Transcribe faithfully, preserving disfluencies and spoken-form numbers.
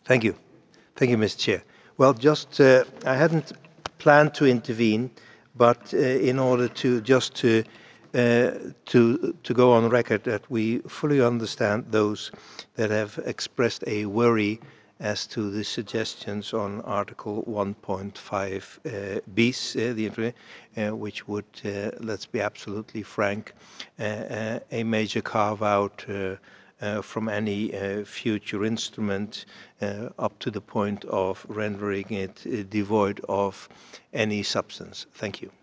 Thank you. Thank you, Mister Chair. Well, just uh, I hadn't planned to intervene, but uh, in order to just to uh, to to go on record that we fully understand those that have expressed a worry as to the suggestions on Article one point five uh, bis, uh, the uh, which would, uh, let's be absolutely frank, uh, uh, a major carve out. Uh, Uh, from any uh, future instrument uh, up to the point of rendering it uh, devoid of any substance. Thank you.